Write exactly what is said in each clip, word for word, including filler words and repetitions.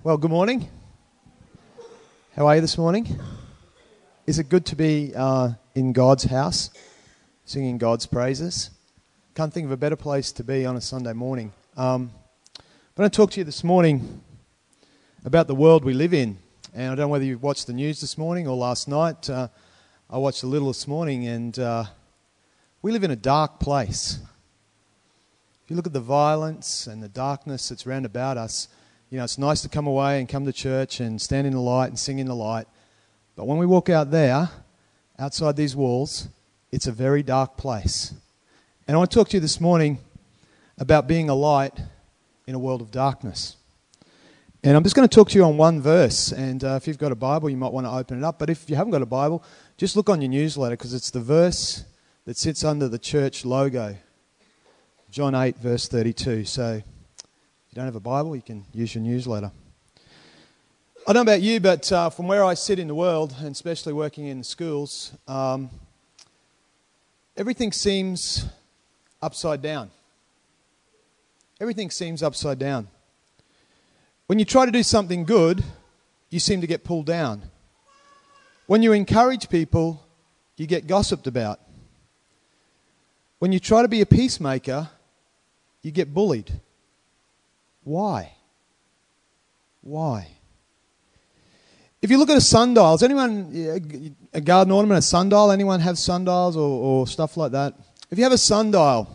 Well, good morning. How are you this morning? Is it good to be uh, in God's house, singing God's praises? Can't think of a better place to be on a Sunday morning. Um, I'm going to talk to you this morning about the world we live in. And I don't know whether you've watched the news this morning or last night. Uh, I watched a little this morning, and uh, we live in a dark place. If you look at the violence and the darkness that's round about us, you know, it's nice to come away and come to church and stand in the light and sing in the light. But when we walk out there, outside these walls, it's a very dark place. And I want to talk to you this morning about being a light in a world of darkness. And I'm just going to talk to you on one verse. And uh, if you've got a Bible, you might want to open it up. But if you haven't got a Bible, just look on your newsletter, because it's the verse that sits under the church logo. John eight, verse thirty-two. So if you don't have a Bible, you can use your newsletter. I don't know about you, but uh, from where I sit in the world, and especially working in the schools, um, everything seems upside down. Everything seems upside down. When you try to do something good, you seem to get pulled down. When you encourage people, you get gossiped about. When you try to be a peacemaker, you get bullied. Why? Why? If you look at a sundial, does anyone, a garden ornament, a sundial, anyone have sundials or, or stuff like that? If you have a sundial,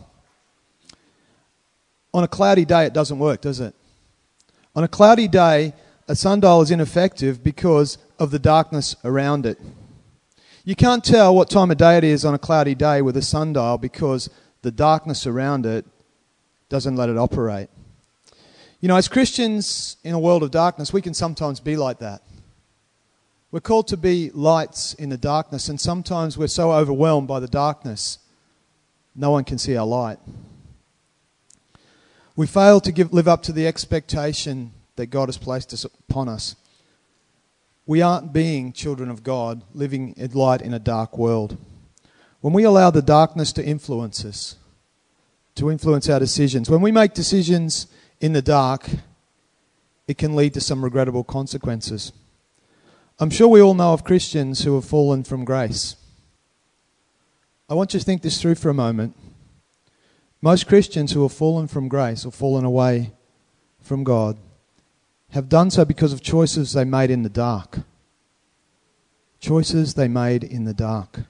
on a cloudy day it doesn't work, does it? On a cloudy day, a sundial is ineffective because of the darkness around it. You can't tell what time of day it is on a cloudy day with a sundial because the darkness around it doesn't let it operate. You know, as Christians in a world of darkness, we can sometimes be like that. We're called to be lights in the darkness, and sometimes we're so overwhelmed by the darkness, no one can see our light. We fail to give, live up to the expectation that God has placed us, upon us. We aren't being children of God, living in light in a dark world. When we allow the darkness to influence us, to influence our decisions, when we make decisions in the dark, it can lead to some regrettable consequences. I'm sure we all know of Christians who have fallen from grace. I want you to think this through for a moment. Most Christians who have fallen from grace or fallen away from God have done so because of choices they made in the dark. Choices they made in the dark.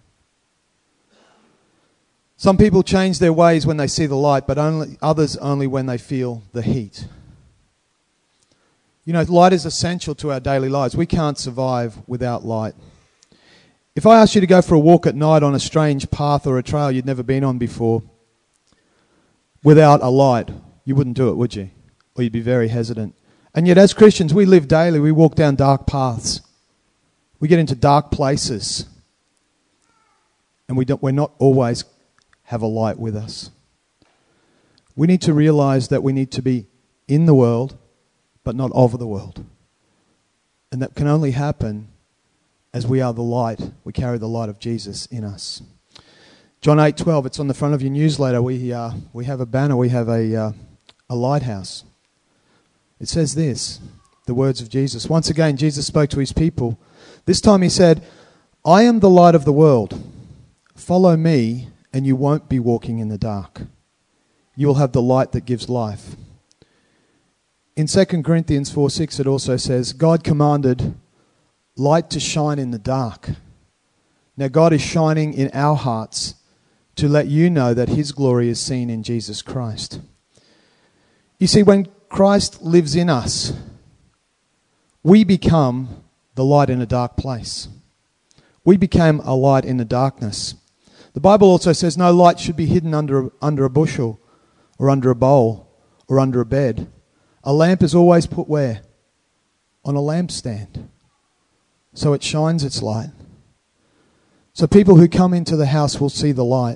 Some people change their ways when they see the light, but only others only when they feel the heat. You know, light is essential to our daily lives. We can't survive without light. If I asked you to go for a walk at night on a strange path or a trail you'd never been on before, without a light, you wouldn't do it, would you? Or you'd be very hesitant. And yet as Christians, we live daily. We walk down dark paths. We get into dark places. And we don't, we're not always have a light with us. We need to realize that we need to be in the world, but not of the world. And that can only happen as we are the light. We carry the light of Jesus in us. John eight twelve, it's on the front of your newsletter. We uh, we have a banner, we have a uh, a lighthouse. It says this, the words of Jesus. Once again, Jesus spoke to his people. This time he said, I am the light of the world. Follow me, and you won't be walking in the dark. You will have the light that gives life. In Second Corinthians four six, it also says, God commanded light to shine in the dark. Now God is shining in our hearts to let you know that his glory is seen in Jesus Christ. You see, when Christ lives in us, we become the light in a dark place. We became a light in the darkness. The Bible also says no light should be hidden under, under a bushel or under a bowl or under a bed. A lamp is always put where? On a lampstand. So it shines its light. So people who come into the house will see the light.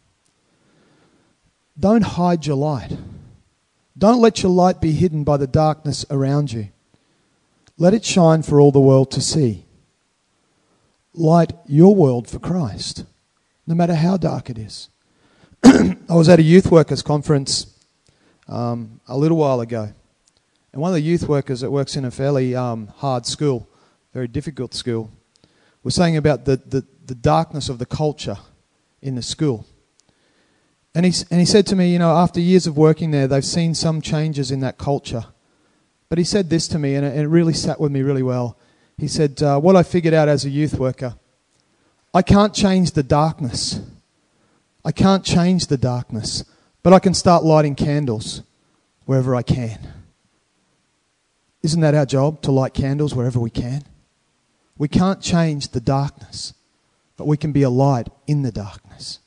Don't hide your light. Don't let your light be hidden by the darkness around you. Let it shine for all the world to see. Light your world for Christ, no matter how dark it is. I was at a youth workers conference um, a little while ago, And one of the youth workers that works in a fairly um, hard school, very difficult school, was saying about the, the, the darkness of the culture in the school. And he, and he said to me, you know, after years of working there, they've seen some changes in that culture. But he said this to me, and it, and it really sat with me really well. He said, uh, what I figured out as a youth worker, I can't change the darkness. I can't change the darkness, but I can start lighting candles wherever I can. Isn't that our job, to light candles wherever we can? We can't change the darkness, but we can be a light in the darkness.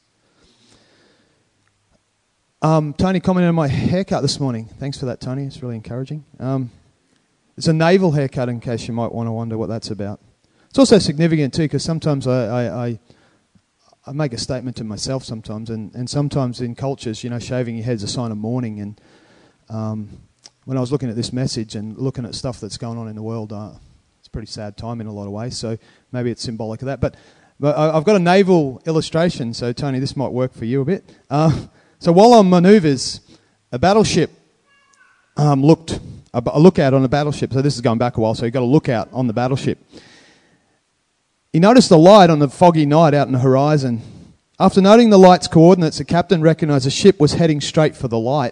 Um, Tony commented on my haircut this morning. Thanks for that, Tony. It's really encouraging. Um, it's a navel haircut, in case you might want to wonder what that's about. It's also significant too, because sometimes I, I, I, I make a statement to myself sometimes, and, and sometimes in cultures, you know, shaving your head's a sign of mourning. And um, when I was looking at this message and looking at stuff that's going on in the world, uh, it's a pretty sad time in a lot of ways. So maybe it's symbolic of that. But but I, I've got a naval illustration, so Tony, this might work for you a bit. Uh, so while on manoeuvres, a battleship um, looked a, a lookout on a battleship. So this is going back a while. So you've got a lookout on the battleship. He noticed a light on the foggy night out in the horizon. After noting the light's coordinates, the captain recognised the ship was heading straight for the light.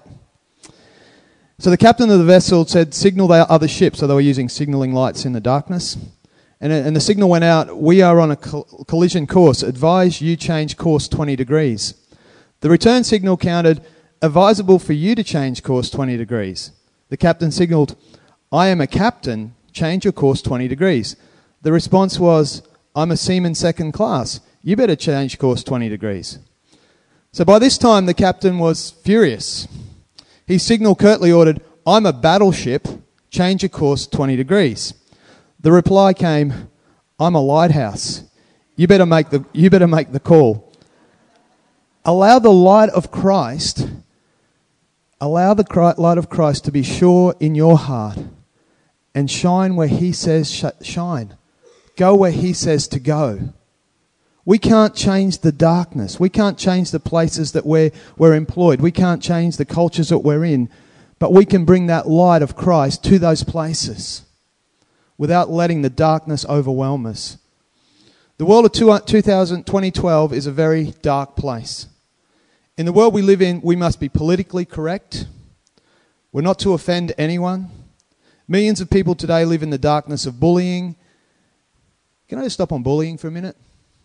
So the captain of the vessel said, signal the other ship. So they were using signalling lights in the darkness. And, and the signal went out, we are on a collision course. Advise you change course twenty degrees. The return signal counted, advisable for you to change course twenty degrees. The captain signalled, I am a captain, change your course twenty degrees. The response was, I'm a seaman second class. You better change course twenty degrees. So by this time, the captain was furious. He signalled curtly ordered, I'm a battleship, change your course twenty degrees. The reply came, I'm a lighthouse. You better make the, you better make the call. Allow the light of Christ, allow the light of Christ to be sure in your heart and shine where he says sh- shine. Go where he says to go. We can't change the darkness. We can't change the places that we're, we're employed. We can't change the cultures that we're in. But we can bring that light of Christ to those places without letting the darkness overwhelm us. The world of twenty twelve is a very dark place. In the world we live in, we must be politically correct. We're not to offend anyone. Millions of people today live in the darkness of bullying. Can I just stop on bullying for a minute?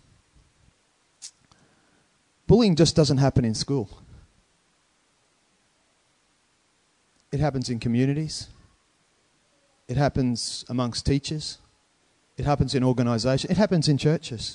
Bullying just doesn't happen in school. It happens in communities. It happens amongst teachers. It happens in organisations. It happens in churches.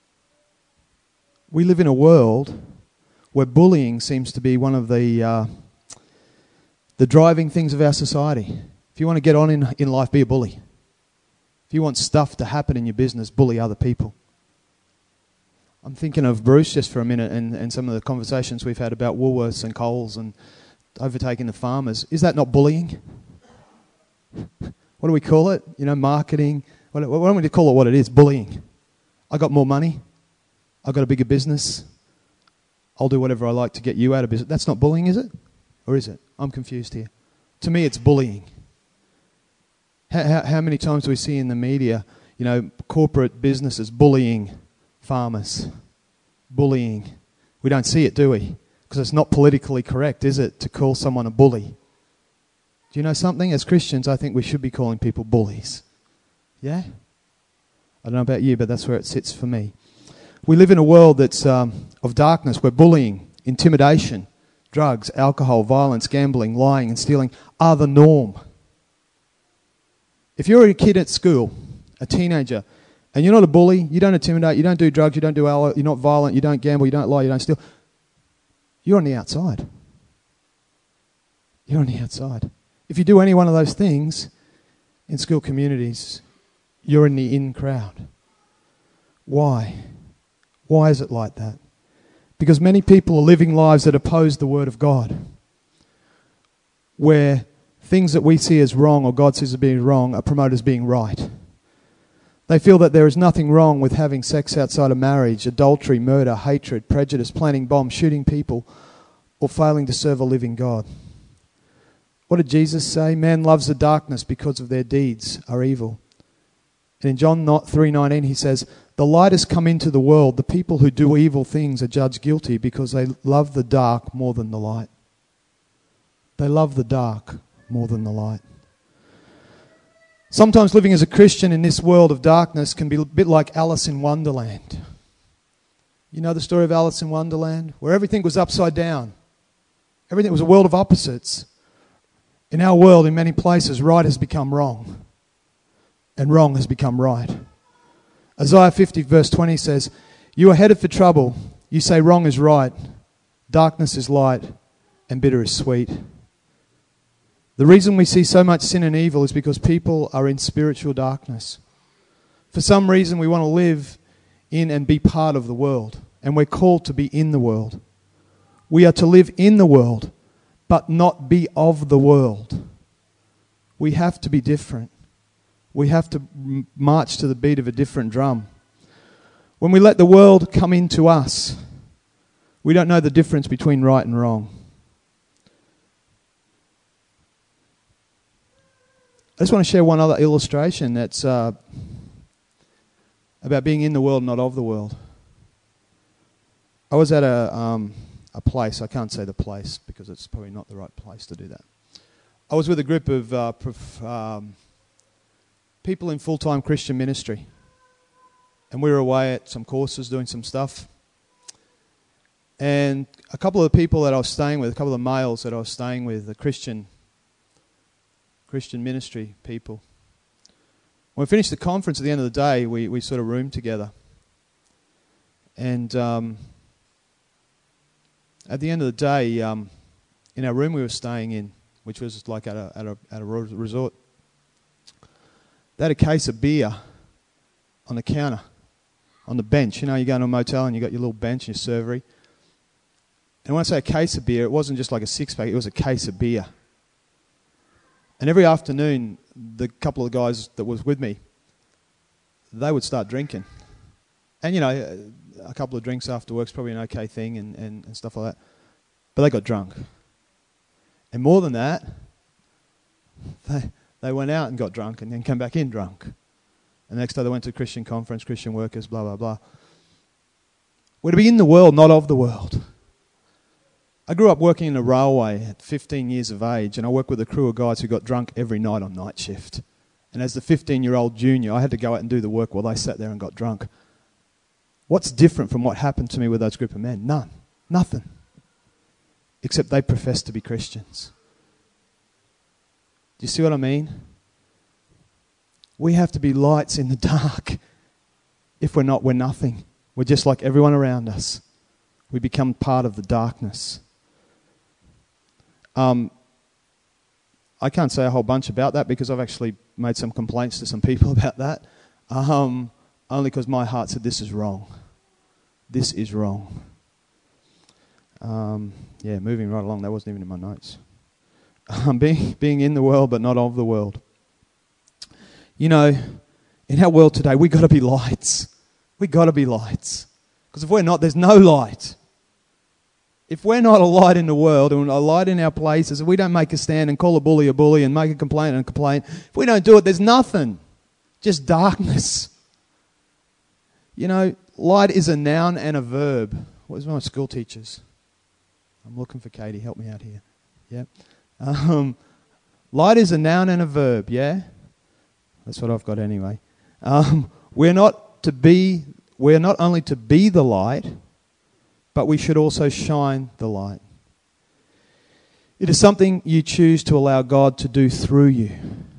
We live in a world where bullying seems to be one of the uh, the driving things of our society. If you want to get on in, in life, be a bully. If you want stuff to happen in your business, bully other people. I'm thinking of Bruce just for a minute and, and some of the conversations we've had about Woolworths and Coles and overtaking the farmers. Is that not bullying? What do we call it? You know, marketing. What, what don't we call it what it is? Bullying. I got more money. I got a bigger business. I'll do whatever I like to get you out of business. That's not bullying, is it? Or is it? I'm confused here. To me, it's bullying. How, how, how many times do we see in the media, you know, corporate businesses bullying farmers? Bullying. We don't see it, do we? Because it's not politically correct, is it, to call someone a bully? Do you know something? As Christians, I think we should be calling people bullies. Yeah? I don't know about you, but that's where it sits for me. We live in a world that's um, of darkness where bullying, intimidation, drugs, alcohol, violence, gambling, lying and stealing are the norm. If you're a kid at school, a teenager, and you're not a bully, you don't intimidate, you don't do drugs, you don't do alcohol, you're not violent, you don't gamble, you don't lie, you don't steal, you're on the outside. You're on the outside. If you do any one of those things in school communities, you're in the in crowd. Why? Why is it like that? Because many people are living lives that oppose the Word of God, where things that we see as wrong or God sees as being wrong are promoted as being right. They feel that there is nothing wrong with having sex outside of marriage, adultery, murder, hatred, prejudice, planting bombs, shooting people, or failing to serve a living God. What did Jesus say? Man loves the darkness because of their deeds are evil. And in John three nineteen he says, the light has come into the world. The people who do evil things are judged guilty because they love the dark more than the light. They love the dark more than the light. Sometimes living as a Christian in this world of darkness can be a bit like Alice in Wonderland. You know the story of Alice in Wonderland? Where everything was upside down. Everything was a world of opposites. In our world, in many places, right has become wrong. And wrong has become right. Isaiah fifty verse twenty says, you are headed for trouble. You say wrong is right. Darkness is light. And bitter is sweet. The reason we see so much sin and evil is because people are in spiritual darkness. For some reason we want to live in and be part of the world. And we're called to be in the world. We are to live in the world, but not be of the world. We have to be different. We have to march to the beat of a different drum. When we let the world come into us, we don't know the difference between right and wrong. I just want to share one other illustration that's uh, about being in the world, not of the world. I was at a um, a place, I can't say the place because it's probably not the right place to do that. I was with a group of uh, prof, um, people in full-time Christian ministry. And we were away at some courses doing some stuff. And a couple of the people that I was staying with, a couple of males that I was staying with, the Christian Christian ministry people. When we finished the conference at the end of the day, we, we sort of roomed together. And um, at the end of the day, um, in our room we were staying in, which was like at a, at a, at a resort, they had a case of beer on the counter, on the bench. You know, you go to a motel and you got your little bench and your servery. And when I say a case of beer, it wasn't just like a six-pack, it was a case of beer. And every afternoon, the couple of guys that was with me, they would start drinking. And, you know, a couple of drinks after work's probably an okay thing and, and, and stuff like that. But they got drunk. And more than that, they, they went out and got drunk and then came back in drunk. And the next day they went to a Christian conference, Christian workers, blah, blah, blah. We're to be in the world, not of the world. I grew up working in a railway at fifteen years of age, and I worked with a crew of guys who got drunk every night on night shift. And as the fifteen-year-old junior, I had to go out and do the work while they sat there and got drunk. What's different from what happened to me with those group of men? None. Nothing. Except they professed to be Christians. Do you see what I mean? We have to be lights in the dark. If we're not, we're nothing. We're just like everyone around us. We become part of the darkness. Um, I can't say a whole bunch about that because I've actually made some complaints to some people about that. Um, only because my heart said this is wrong. This is wrong. Um, yeah, moving right along. That wasn't even in my notes. Um, being, being in the world but not of the world. You know, in our world today, we've got to be lights. We've got to be lights. Because if we're not, there's no light. If we're not a light in the world and a light in our places, if we don't make a stand and call a bully a bully and make a complaint and a complaint, if we don't do it, there's nothing. Just darkness. You know, light is a noun and a verb. Where's my school teachers? I'm looking for Katie. Help me out here. Yeah. Um, light is a noun and a verb, yeah? That's what I've got anyway. Um, we're not to be, we're not only to be the light, but we should also shine the light. It is something you choose to allow God to do through you.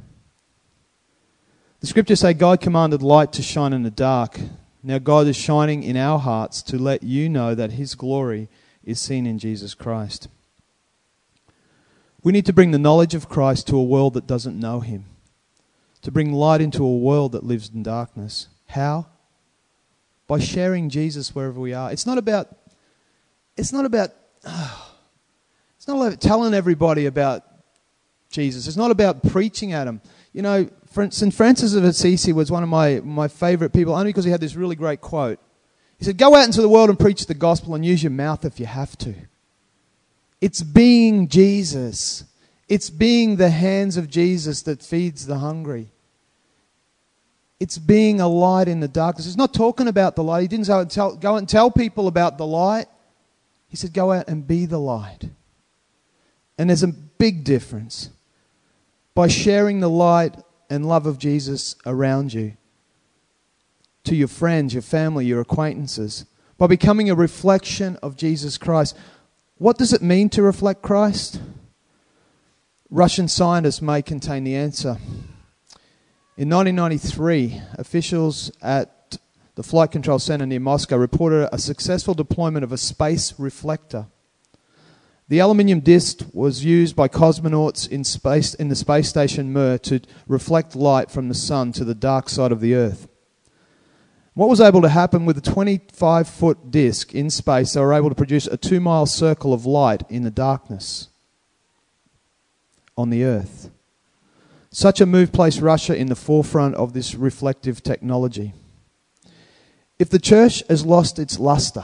The scriptures say God commanded light to shine in the dark. Now God is shining in our hearts to let you know that His glory is seen in Jesus Christ. We need to bring the knowledge of Christ to a world that doesn't know Him. To bring light into a world that lives in darkness. How? By sharing Jesus wherever we are. It's not about, it's not about, oh, it's not about telling everybody about Jesus. It's not about preaching at them. You know, Saint Francis of Assisi was one of my, my favourite people, only because he had this really great quote. He said, go out into the world and preach the gospel and use your mouth if you have to. It's being Jesus. It's being the hands of Jesus that feeds the hungry. It's being a light in the darkness. He's not talking about the light. He didn't go, and tell, go and tell people about the light. He said, go out and be the light. And there's a big difference. By sharing the light and love of Jesus around you, to your friends, your family, your acquaintances, by becoming a reflection of Jesus Christ. What does it mean to reflect Christ? Russian scientists may contain the answer. In nineteen ninety-three, officials at the Flight Control Center near Moscow reported a successful deployment of a space reflector. The aluminium disc was used by cosmonauts in space in the space station Mir to reflect light from the sun to the dark side of the Earth. What was able to happen with a twenty-five foot disc in space, they were able to produce a two mile circle of light in the darkness on the Earth. Such a move placed Russia in the forefront of this reflective technology. If the church has lost its luster,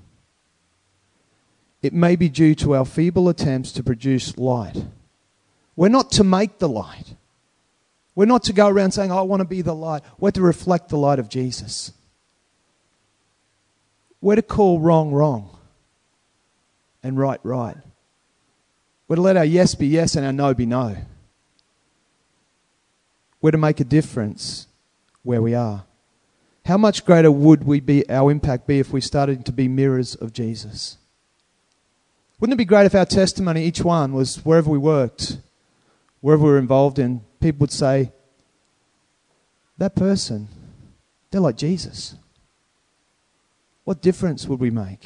it may be due to our feeble attempts to produce light. We're not to make the light. We're not to go around saying, oh, I want to be the light. We're to reflect the light of Jesus. We're to call wrong wrong and right right. We're to let our yes be yes and our no be no. We're to make a difference where we are. How much greater would we be, our impact be if we started to be mirrors of Jesus? Wouldn't it be great if our testimony, each one, was wherever we worked, wherever we were involved in, people would say, that person, they're like Jesus. What difference would we make?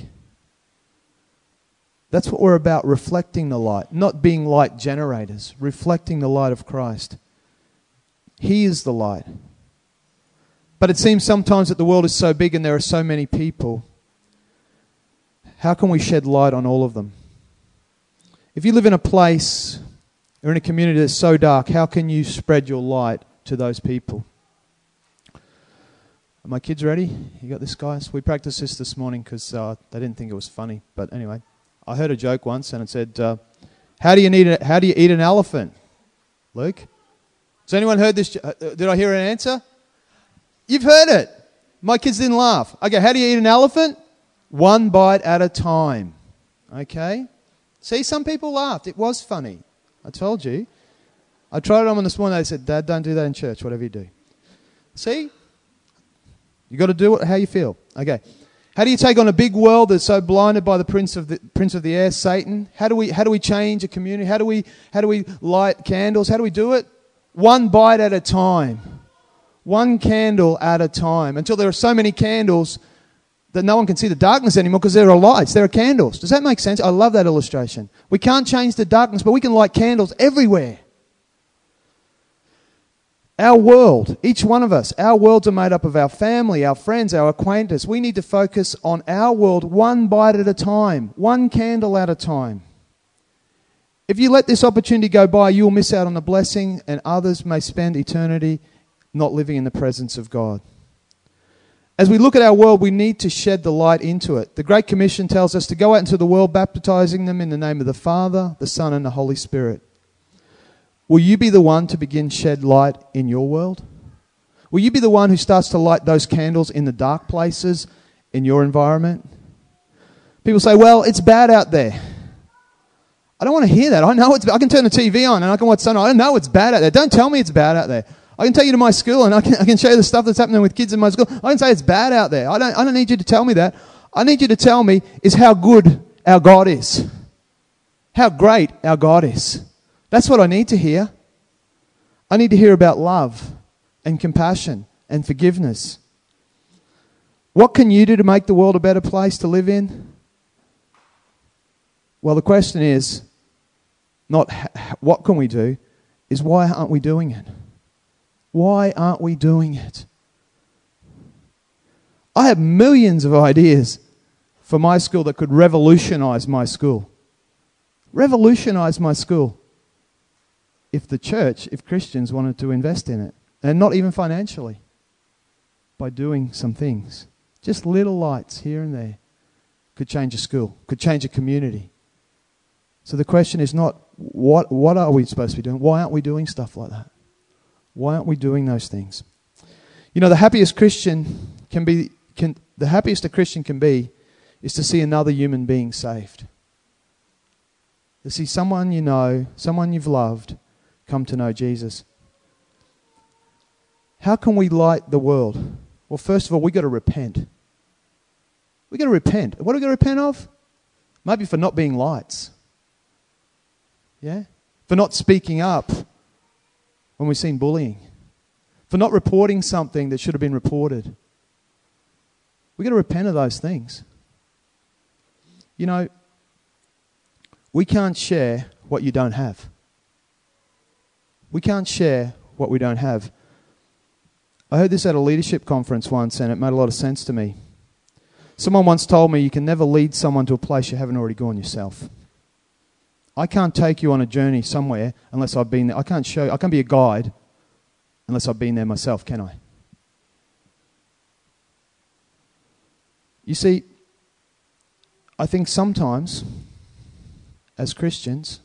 That's what we're about, reflecting the light, not being light generators, reflecting the light of Christ. He is the light. But it seems sometimes that the world is so big and there are so many people. How can we shed light on all of them? If you live in a place or in a community that's so dark, how can you spread your light to those people? Are my kids ready? You got this, guys? We practiced this this morning because uh, they didn't think it was funny. But anyway, I heard a joke once and it said, uh, how do you need a, how do you eat an elephant? Luke? Has anyone heard this? Uh, did I hear an answer? You've heard it. My kids didn't laugh. Okay, how do you eat an elephant? One bite at a time. Okay? See, some people laughed. It was funny. I told you. I tried it on this morning. They said, Dad, don't do that in church, whatever you do. See? You got to do it how you feel. Okay. How do you take on a big world that's so blinded by the prince of the prince of the air, Satan? How do we how do we change a community? How do we how do we light candles? How do we do it? One bite at a time. One candle at a time. Until there are so many candles that no one can see the darkness anymore because there are lights, there are candles. Does that make sense? I love that illustration. We can't change the darkness, but we can light candles everywhere. Our world, each one of us, our worlds are made up of our family, our friends, our acquaintances. We need to focus on our world one bite at a time, one candle at a time. If you let this opportunity go by, you will miss out on the blessing, and others may spend eternity not living in the presence of God. As we look at our world, we need to shed the light into it. The Great Commission tells us to go out into the world, baptizing them in the name of the Father, the Son, and the Holy Spirit. Will you be the one to begin shed light in your world? Will you be the one who starts to light those candles in the dark places in your environment? People say, well, it's bad out there. I don't want to hear that. I know it's. I can turn the T V on and I can watch something. I don't know it's bad out there. Don't tell me it's bad out there. I can take you to my school and I can, I can show you the stuff that's happening with kids in my school. I can say it's bad out there. I don't, I don't need you to tell me that. I need you to tell me is how good our God is. How great our God is. That's what I need to hear. I need to hear about love and compassion and forgiveness. What can you do to make the world a better place to live in? Well, the question is not what can we do, is why aren't we doing it? Why aren't we doing it? I have millions of ideas for my school that could revolutionize my school. Revolutionize my school. If the church, if Christians wanted to invest in it, and not even financially, by doing some things. Just little lights here and there could change a school, could change a community. So the question is not, what, what are we supposed to be doing? Why aren't we doing stuff like that? Why aren't we doing those things? You know, the happiest Christian can be, can, the happiest a Christian can be is to see another human being saved. To see someone you know, someone you've loved, come to know Jesus. How can we light the world? Well, first of all, we've got to repent. We've got to repent. What are we going to repent of? Maybe for not being lights. Yeah? For not speaking up when we've seen bullying. For not reporting something that should have been reported. We've got to repent of those things. You know, we can't share what you don't have. We can't share what we don't have. I heard this at a leadership conference once, and it made a lot of sense to me. Someone once told me you can never lead someone to a place you haven't already gone yourself. I can't take you on a journey somewhere unless I've been there. I can't show, I can't be a guide unless I've been there myself, can I? You see, I think sometimes, as Christians,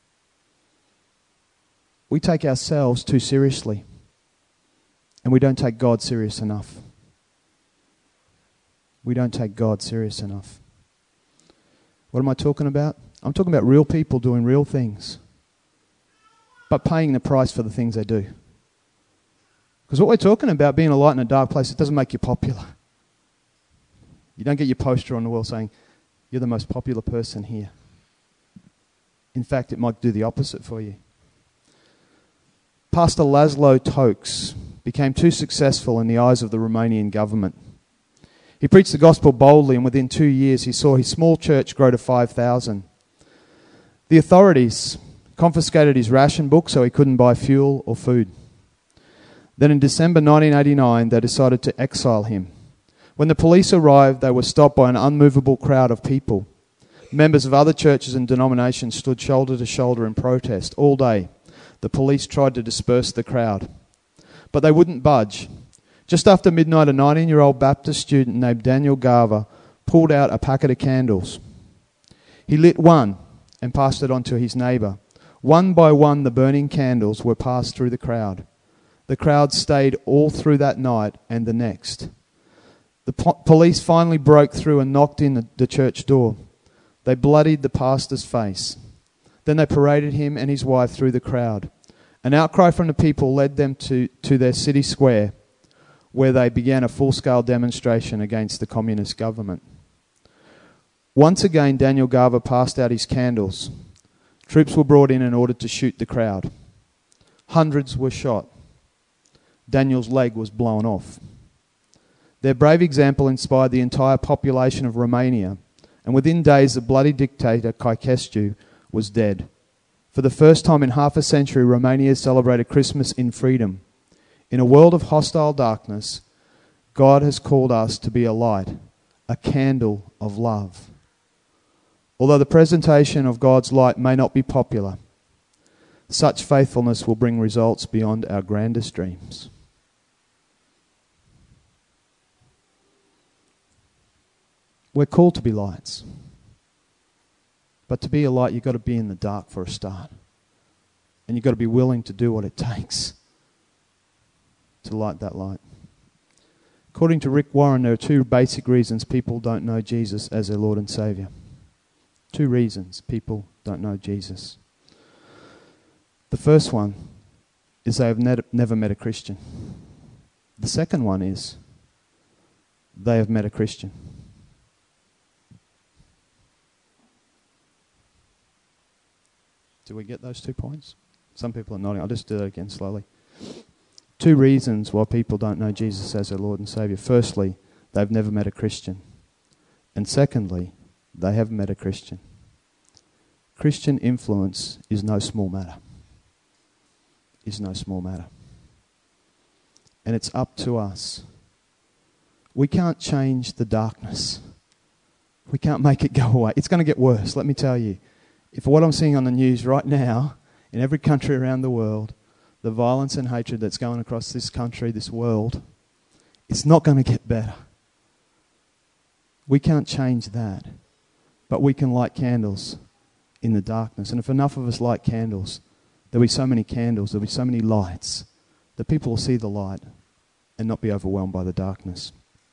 we take ourselves too seriously. And we don't take God serious enough. We don't take God serious enough. What am I talking about? I'm talking about real people doing real things, but paying the price for the things they do. Because what we're talking about, being a light in a dark place, it doesn't make you popular. You don't get your poster on the wall saying, you're the most popular person here. In fact, it might do the opposite for you. Pastor Laszlo Tokes became too successful in the eyes of the Romanian government. He preached the gospel boldly, and within two years he saw his small church grow to five thousand. The authorities confiscated his ration book so he couldn't buy fuel or food. Then in December nineteen eighty-nine, they decided to exile him. When the police arrived, they were stopped by an unmovable crowd of people. Members of other churches and denominations stood shoulder to shoulder in protest all day. The police tried to disperse the crowd, but they wouldn't budge. Just after midnight, a nineteen-year-old Baptist student named Daniel Garver pulled out a packet of candles. He lit one and passed it on to his neighbour. One by one, the burning candles were passed through the crowd. The crowd stayed all through that night and the next. The po- police finally broke through and knocked in the, the church door. They bloodied the pastor's face. Then they paraded him and his wife through the crowd. An outcry from the people led them to, to their city square, where they began a full-scale demonstration against the communist government. Once again, Daniel Garver passed out his candles. Troops were brought in and ordered to shoot the crowd. Hundreds were shot. Daniel's leg was blown off. Their brave example inspired the entire population of Romania, and within days the bloody dictator Ceausescu was dead. For the first time in half a century, Romania celebrated Christmas in freedom. In a world of hostile darkness, God has called us to be a light, a candle of love. Although the presentation of God's light may not be popular, such faithfulness will bring results beyond our grandest dreams. We're called to be lights. But to be a light, you've got to be in the dark for a start. And you've got to be willing to do what it takes to light that light. According to Rick Warren, there are two basic reasons people don't know Jesus as their Lord and Saviour. Two reasons people don't know Jesus. The first one is they have ne- never met a Christian. The second one is they have met a Christian. Do we get those two points? Some people are nodding. I'll just do that again slowly. Two reasons why people don't know Jesus as their Lord and Saviour. Firstly, they've never met a Christian. And secondly, they have met a Christian. Christian influence is no small matter. Is no small matter. And it's up to us. We can't change the darkness. We can't make it go away. It's going to get worse, let me tell you. If what I'm seeing on the news right now, in every country around the world, the violence and hatred that's going across this country, this world, it's not going to get better. We can't change that. But we can light candles in the darkness. And if enough of us light candles, there'll be so many candles, there'll be so many lights, that people will see the light and not be overwhelmed by the darkness.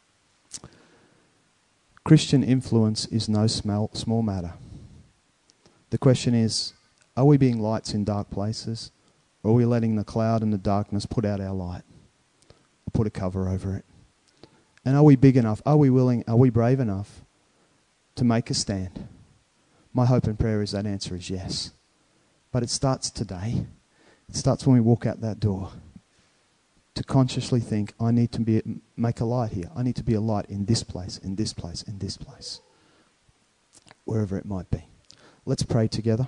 Christian influence is no small, small matter. The question is, are we being lights in dark places? Or are we letting the cloud and the darkness put out our light? Or put a cover over it? And are we big enough? Are we willing? Are we brave enough to make a stand? My hope and prayer is that answer is yes. But it starts today. It starts when we walk out that door. To consciously think, I need to be make a light here. I need to be a light in this place, in this place, in this place. Wherever it might be. Let's pray together.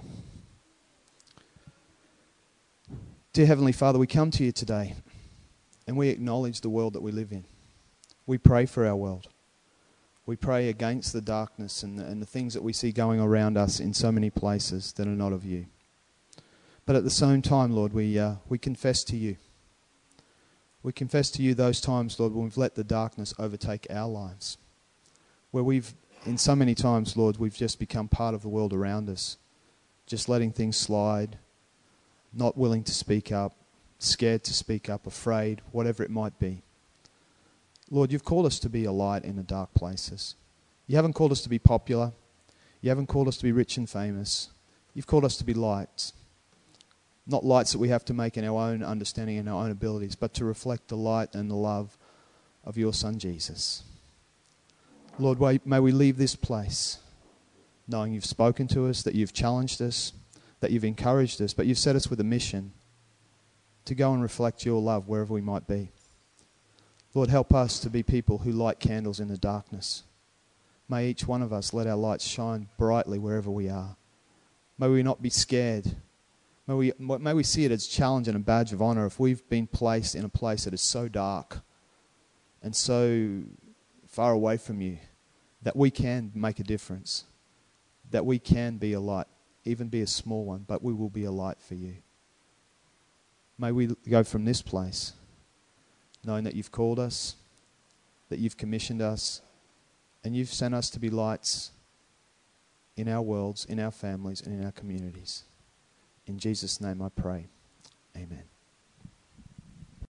Dear Heavenly Father, we come to you today and we acknowledge the world that we live in. We pray for our world. We pray against the darkness and the, and the things that we see going around us in so many places that are not of you. But at the same time, Lord, we uh, we confess to you. We confess to you those times, Lord, when we've let the darkness overtake our lives. Where we've, in so many times, Lord, we've just become part of the world around us. Just letting things slide, not willing to speak up, scared to speak up, afraid, whatever it might be. Lord, you've called us to be a light in the dark places. You haven't called us to be popular. You haven't called us to be rich and famous. You've called us to be lights. Not lights that we have to make in our own understanding and our own abilities, but to reflect the light and the love of your Son, Jesus. Lord, may we leave this place knowing you've spoken to us, that you've challenged us, that you've encouraged us, but you've set us with a mission to go and reflect your love wherever we might be. Lord, help us to be people who light candles in the darkness. May each one of us let our lights shine brightly wherever we are. May we not be scared. May we, may we see it as a challenge and a badge of honour if we've been placed in a place that is so dark and so far away from you, that we can make a difference, that we can be a light, even be a small one, but we will be a light for you. May we go from this place knowing that you've called us, that you've commissioned us, and you've sent us to be lights in our worlds, in our families, and in our communities. In Jesus' name I pray. Amen.